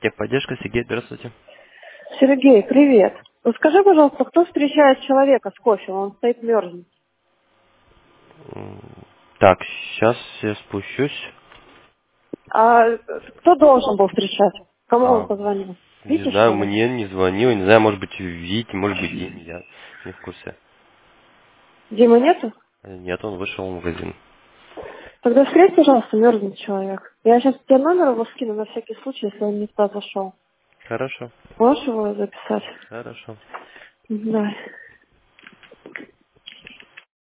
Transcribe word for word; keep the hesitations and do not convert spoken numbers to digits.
Техподдержка, Сергей, здравствуйте. Сергей, привет. Вот скажи, пожалуйста, кто встречает человека с кофе? Он стоит мерзнет. М, Так, сейчас я спущусь. А кто должен был встречать? Кому он А, позвонил? не Витя, знаю, что ли? мне не звонил, не знаю, может быть, Вить, может быть, Дим, я не в курсе. Димы нету? Нет, он вышел в магазин. Тогда встреть, пожалуйста, мерзнет человек. Я сейчас тебе номер его скину на всякий случай, если он не туда зашел. Хорошо, Можешь его записать? хорошо. Да.